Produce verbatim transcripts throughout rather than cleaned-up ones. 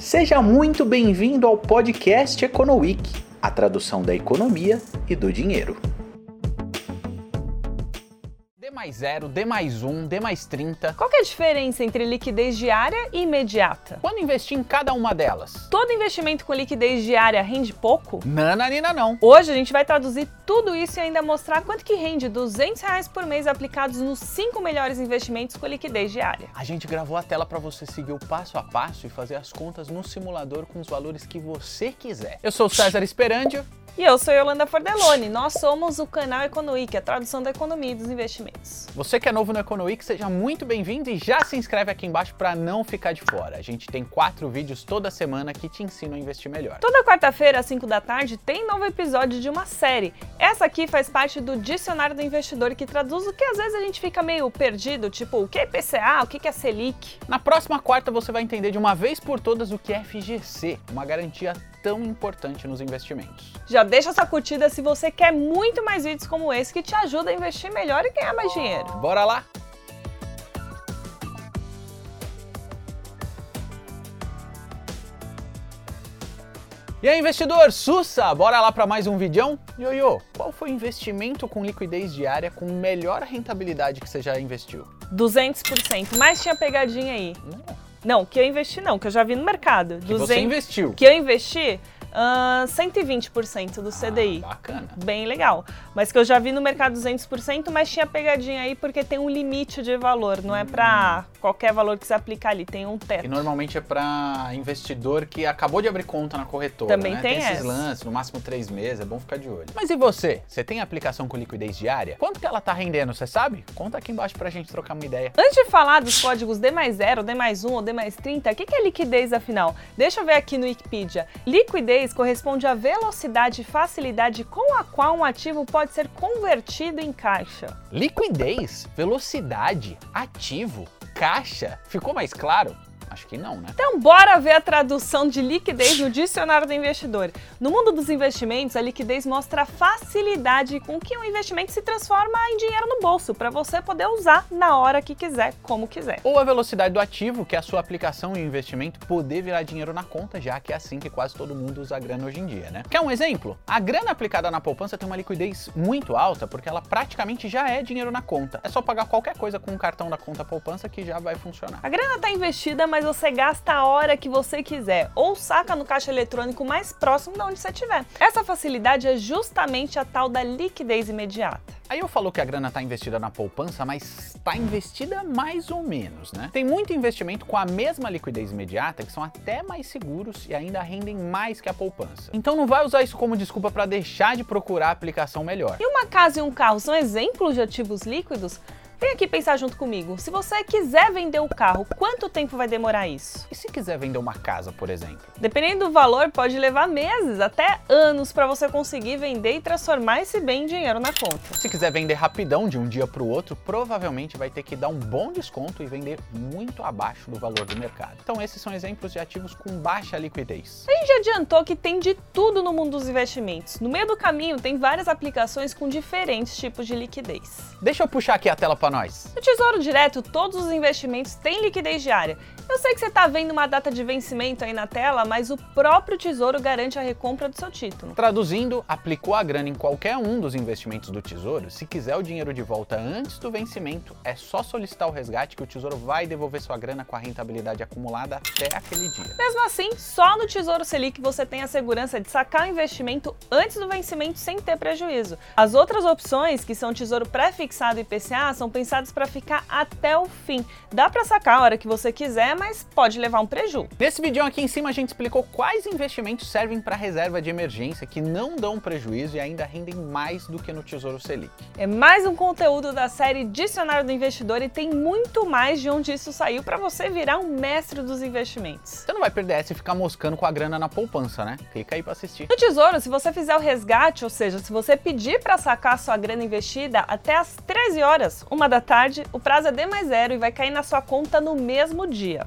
Seja muito bem-vindo ao podcast EconoWeek, a tradução da economia e do dinheiro. D mais zero, D mais um, D mais trinta. Qual que é a diferença entre liquidez diária e imediata? Quando investir em cada uma delas? Todo investimento com liquidez diária rende pouco? Nananina não. Hoje a gente vai traduzir tudo isso e ainda mostrar quanto que rende duzentos reais por mês aplicados nos cinco melhores investimentos com liquidez diária. A gente gravou a tela para você seguir o passo a passo e fazer as contas no simulador com os valores que você quiser. Eu sou o César Esperandio. E eu sou Yolanda Fordeloni, nós somos o canal EconoWeek, a tradução da economia e dos investimentos. Você que é novo no EconoWeek, seja muito bem-vindo e já se inscreve aqui embaixo para não ficar de fora. A gente tem quatro vídeos toda semana que te ensinam a investir melhor. Toda quarta-feira, às cinco da tarde, tem novo episódio de uma série. Essa aqui faz parte do Dicionário do Investidor, que traduz o que às vezes a gente fica meio perdido, tipo o que é I P C A, o que é Selic. Na próxima quarta você vai entender de uma vez por todas o que é F G C, uma garantia tão importante nos investimentos. Já deixa sua curtida se você quer muito mais vídeos como esse que te ajuda a investir melhor e ganhar mais dinheiro. Bora lá? E aí, investidor, sussa! Bora lá para mais um videão? Ioiô, qual foi o investimento com liquidez diária com melhor rentabilidade que você já investiu? duzentos por cento, mas tinha pegadinha aí. Não. Não, que eu investi não, que eu já vi no mercado. Que você investiu. Que eu investi uh, cento e vinte por cento do C D I. Ah, bacana. Bem legal. Mas que eu já vi no mercado duzentos por cento, mas tinha pegadinha aí porque tem um limite de valor. Não é pra qualquer valor que você aplicar ali, tem um teto. E normalmente é pra investidor que acabou de abrir conta na corretora. Também né? tem, tem esses essa. lances, no máximo três meses, é bom ficar de olho. Mas e você? Você tem aplicação com liquidez diária? Quanto que ela tá rendendo, você sabe? Conta aqui embaixo pra gente trocar uma ideia. Antes de falar dos códigos D mais zero, D mais um ou D mais trinta, o que é liquidez afinal? Deixa eu ver aqui no Wikipedia. Liquidez corresponde à velocidade e facilidade com a qual um ativo pode ser convertido em caixa. Liquidez, velocidade, ativo, caixa. Ficou mais claro? Acho que não, né? Então bora ver a tradução de liquidez no Dicionário do Investidor. No mundo dos investimentos, a liquidez mostra a facilidade com que um investimento se transforma em dinheiro no bolso, para você poder usar na hora que quiser, como quiser. Ou a velocidade do ativo, que é a sua aplicação e investimento poder virar dinheiro na conta, já que é assim que quase todo mundo usa a grana hoje em dia, né? Quer um exemplo? A grana aplicada na poupança tem uma liquidez muito alta, porque ela praticamente já é dinheiro na conta. É só pagar qualquer coisa com um cartão da conta poupança que já vai funcionar. A grana está investida, mas você gasta a hora que você quiser ou saca no caixa eletrônico mais próximo de onde você estiver. Essa facilidade é justamente a tal da liquidez imediata. Aí eu falo que a grana está investida na poupança, mas está investida mais ou menos, né? Tem muito investimento com a mesma liquidez imediata que são até mais seguros e ainda rendem mais que a poupança. Então não vai usar isso como desculpa para deixar de procurar a aplicação melhor. E uma casa e um carro são exemplos de ativos líquidos? Vem aqui pensar junto comigo. Se você quiser vender o carro, quanto tempo vai demorar isso? E se quiser vender uma casa, por exemplo? Dependendo do valor, pode levar meses, até anos, para você conseguir vender e transformar esse bem em dinheiro na conta. Se quiser vender rapidão, de um dia para o outro, provavelmente vai ter que dar um bom desconto e vender muito abaixo do valor do mercado. Então esses são exemplos de ativos com baixa liquidez. A gente já adiantou que tem de tudo no mundo dos investimentos. No meio do caminho tem várias aplicações com diferentes tipos de liquidez. Deixa eu puxar aqui a tela para nós. No Tesouro Direto, todos os investimentos têm liquidez diária. Eu sei que você está vendo uma data de vencimento aí na tela, mas o próprio Tesouro garante a recompra do seu título. Traduzindo, aplicou a grana em qualquer um dos investimentos do Tesouro, se quiser o dinheiro de volta antes do vencimento, é só solicitar o resgate que o Tesouro vai devolver sua grana com a rentabilidade acumulada até aquele dia. Mesmo assim, só no Tesouro Selic você tem a segurança de sacar o investimento antes do vencimento sem ter prejuízo. As outras opções, que são Tesouro pré-fixado e I P C A, são pensadas para ficar até o fim. Dá para sacar a hora que você quiser, mas pode levar um preju. Nesse vídeo aqui em cima a gente explicou quais investimentos servem para reserva de emergência que não dão prejuízo e ainda rendem mais do que no Tesouro Selic. É mais um conteúdo da série Dicionário do Investidor e tem muito mais de onde isso saiu para você virar um mestre dos investimentos. Você não vai perder essa e ficar moscando com a grana na poupança, né? Clica aí para assistir. No Tesouro, se você fizer o resgate, ou seja, se você pedir para sacar sua grana investida até às treze horas, uma da tarde, o prazo é D mais zero e vai cair na sua conta no mesmo dia.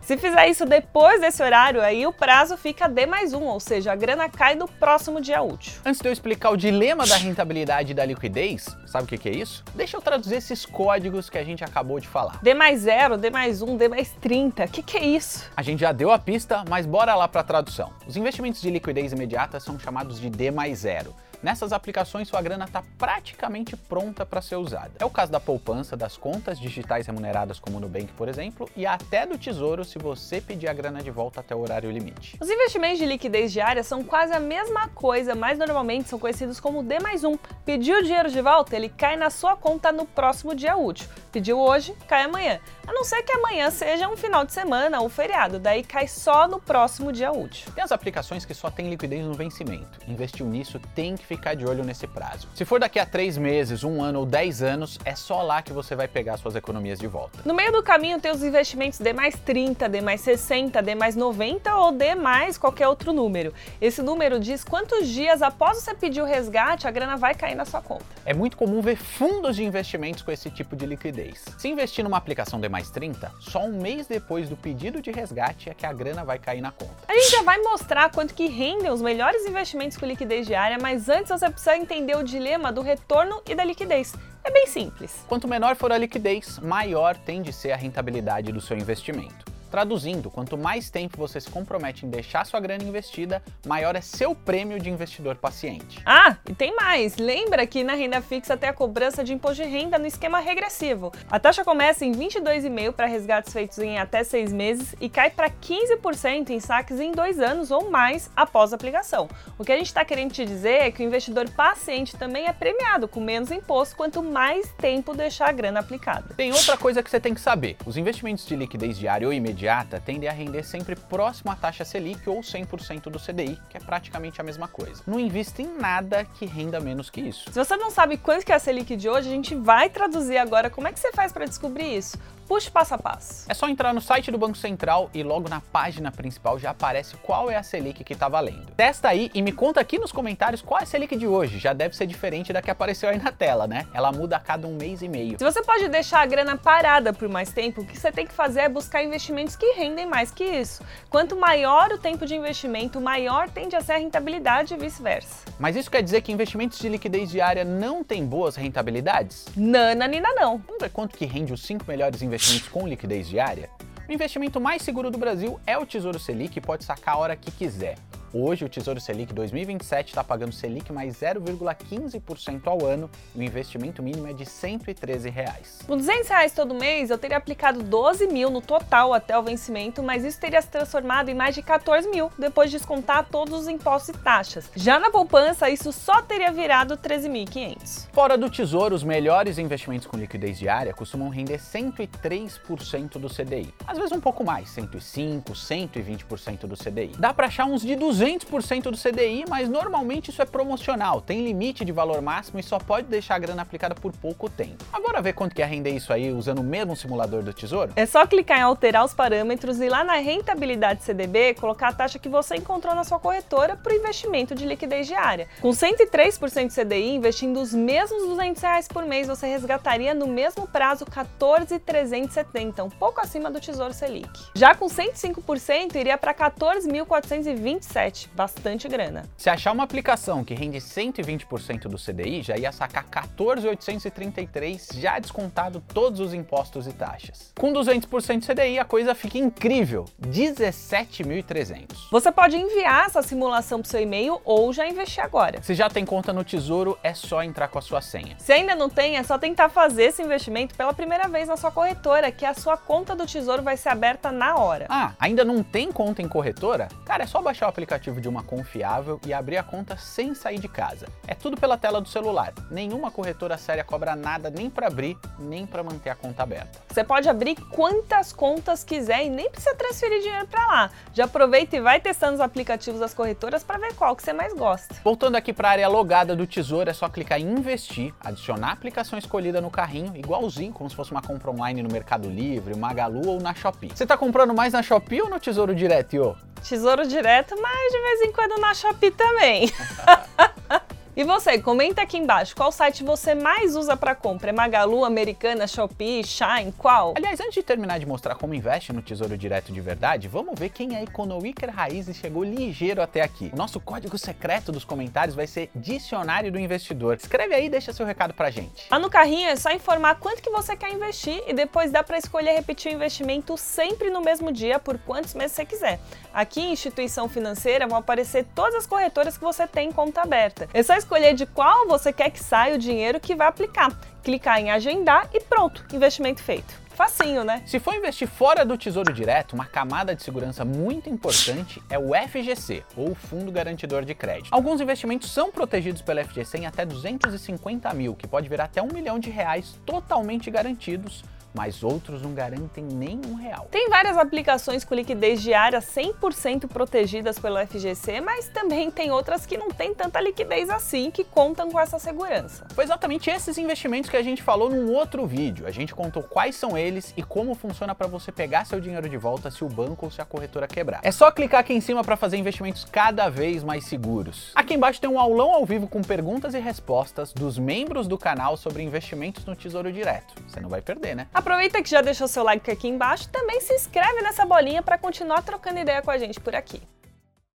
Se fizer isso depois desse horário, aí o prazo fica D mais um, ou seja, a grana cai no próximo dia útil. Antes de eu explicar o dilema da rentabilidade e da liquidez, sabe o que que é isso? Deixa eu traduzir esses códigos que a gente acabou de falar. D mais zero, D mais um, D mais trinta, o que que é isso? A gente já deu a pista, mas bora lá para a tradução. Os investimentos de liquidez imediata são chamados de D mais zero. Nessas aplicações, sua grana está praticamente pronta para ser usada. É o caso da poupança, das contas digitais remuneradas como o Nubank, por exemplo, e até do Tesouro se você pedir a grana de volta até o horário limite. Os investimentos de liquidez diária são quase a mesma coisa, mas normalmente são conhecidos como D mais um. Pediu o dinheiro de volta, ele cai na sua conta no próximo dia útil. Pediu hoje, cai amanhã. A não ser que amanhã seja um final de semana ou feriado, daí cai só no próximo dia útil. Tem as aplicações que só tem liquidez no vencimento. Investiu nisso tem que ficar de olho nesse prazo. Se for daqui a três meses, um ano ou dez anos, é só lá que você vai pegar suas economias de volta. No meio do caminho tem os investimentos D mais trinta, D mais sessenta, D mais noventa ou D mais qualquer outro número. Esse número diz quantos dias após você pedir o resgate a grana vai cair na sua conta. É muito comum ver fundos de investimentos com esse tipo de liquidez. Se investir numa aplicação D mais trinta, só um mês depois do pedido de resgate é que a grana vai cair na conta. A gente já vai mostrar quanto que rendem os melhores investimentos com liquidez diária, mas antes você precisa entender o dilema do retorno e da liquidez. É bem simples. Quanto menor for a liquidez, maior tende a ser a rentabilidade do seu investimento. Traduzindo, quanto mais tempo você se compromete em deixar sua grana investida, maior é seu prêmio de investidor paciente. Ah, e tem mais! Lembra que na renda fixa tem a cobrança de imposto de renda no esquema regressivo. A taxa começa em vinte e dois vírgula cinco por cento para resgates feitos em até seis meses e cai para quinze por cento em saques em dois anos ou mais após a aplicação. O que a gente está querendo te dizer é que o investidor paciente também é premiado com menos imposto quanto mais tempo deixar a grana aplicada. Tem outra coisa que você tem que saber. Os investimentos de liquidez diária ou imediata tendem a render sempre próximo à taxa Selic ou cem por cento do C D I, que é praticamente a mesma coisa. Não invista em nada que renda menos que isso. Se você não sabe quanto que é a Selic de hoje, a gente vai traduzir agora como é que você faz para descobrir isso. Puxe passo a passo. É só entrar no site do Banco Central e logo na página principal já aparece qual é a Selic que está valendo. Testa aí e me conta aqui nos comentários qual é a Selic de hoje. Já deve ser diferente da que apareceu aí na tela, né? Ela muda a cada um mês e meio. Se você pode deixar a grana parada por mais tempo, o que você tem que fazer é buscar investimentos que rendem mais que isso. Quanto maior o tempo de investimento, maior tende a ser a rentabilidade e vice-versa. Mas isso quer dizer que investimentos de liquidez diária não têm boas rentabilidades? Nananina não. Vamos ver quanto que rende os cinco melhores investimentos com liquidez diária? O investimento mais seguro do Brasil é o Tesouro Selic e pode sacar a hora que quiser. Hoje, o Tesouro Selic dois mil e vinte e sete está pagando Selic mais zero vírgula quinze por cento ao ano e o investimento mínimo é de cento e treze reais. Com duzentos reais todo mês, eu teria aplicado doze mil no total até o vencimento, mas isso teria se transformado em mais de quatorze mil, depois de descontar todos os impostos e taxas. Já na poupança, isso só teria virado treze mil e quinhentos. Fora do Tesouro, os melhores investimentos com liquidez diária costumam render cento e três por cento do C D I. Às vezes um pouco mais, cento e cinco por cento, cento e vinte por cento do C D I. Dá para achar uns de duzentos por cento do C D I, mas normalmente isso é promocional, tem limite de valor máximo e só pode deixar a grana aplicada por pouco tempo. Agora ver quanto que é render isso aí usando o mesmo simulador do Tesouro? É só clicar em alterar os parâmetros e lá na rentabilidade C D B colocar a taxa que você encontrou na sua corretora para o investimento de liquidez diária. Com cento e três por cento de C D I, investindo os mesmos duzentos reais por mês, você resgataria no mesmo prazo quatorze mil trezentos e setenta, um pouco acima do Tesouro Selic. Já com cento e cinco por cento iria para quatorze mil quatrocentos e vinte e sete, bastante grana. Se achar uma aplicação que rende cento e vinte por cento do C D I, já ia sacar quatorze mil oitocentos e trinta e três, já descontado todos os impostos e taxas. Com duzentos por cento de C D I, a coisa fica incrível, dezessete mil e trezentos. Você pode enviar essa simulação para o seu e-mail ou já investir agora. Se já tem conta no Tesouro, é só entrar com a sua senha. Se ainda não tem, é só tentar fazer esse investimento pela primeira vez na sua corretora, que a sua conta do Tesouro vai ser aberta na hora. Ah, ainda não tem conta em corretora? Cara, é só baixar o aplicativo de uma confiável e abrir a conta sem sair de casa. É tudo pela tela do celular. Nenhuma corretora séria cobra nada nem para abrir, nem para manter a conta aberta. Você pode abrir quantas contas quiser e nem precisa transferir dinheiro para lá. Já aproveita e vai testando os aplicativos das corretoras para ver qual que você mais gosta. Voltando aqui para a área logada do Tesouro, é só clicar em investir, adicionar a aplicação escolhida no carrinho, igualzinho como se fosse uma compra online no Mercado Livre, Magalu ou na Shopee. Você tá comprando mais na Shopee ou no Tesouro Direto, Iô? Tesouro Direto, mas de vez em quando na Shopee também. E você, comenta aqui embaixo, qual site você mais usa para compra? É Magalu, Americanas, Shopee, Shine, qual? Aliás, antes de terminar de mostrar como investe no Tesouro Direto de verdade, vamos ver quem é Econowicker Raiz e chegou ligeiro até aqui. O nosso código secreto dos comentários vai ser Dicionário do Investidor. Escreve aí e deixa seu recado pra gente. Lá no carrinho é só informar quanto que você quer investir e depois dá para escolher repetir o investimento sempre no mesmo dia por quantos meses você quiser. Aqui em instituição financeira vão aparecer todas as corretoras que você tem em conta aberta. É só escolher de qual você quer que saia o dinheiro que vai aplicar. Clicar em agendar e pronto, investimento feito. Facinho, né? Se for investir fora do Tesouro Direto, uma camada de segurança muito importante é o F G C, ou Fundo Garantidor de Crédito. Alguns investimentos são protegidos pelo F G C em até duzentos e cinquenta mil, que pode virar até um milhão de reais totalmente garantidos, mas outros não garantem nem um real. Tem várias aplicações com liquidez diária cem por cento protegidas pelo F G C, mas também tem outras que não tem tanta liquidez assim, que contam com essa segurança. Foi exatamente esses investimentos que a gente falou num outro vídeo. A gente contou quais são eles e como funciona para você pegar seu dinheiro de volta se o banco ou se a corretora quebrar. É só clicar aqui em cima para fazer investimentos cada vez mais seguros. Aqui embaixo tem um aulão ao vivo com perguntas e respostas dos membros do canal sobre investimentos no Tesouro Direto. Você não vai perder, né? Aproveita que já deixou seu like aqui embaixo e também se inscreve nessa bolinha para continuar trocando ideia com a gente por aqui.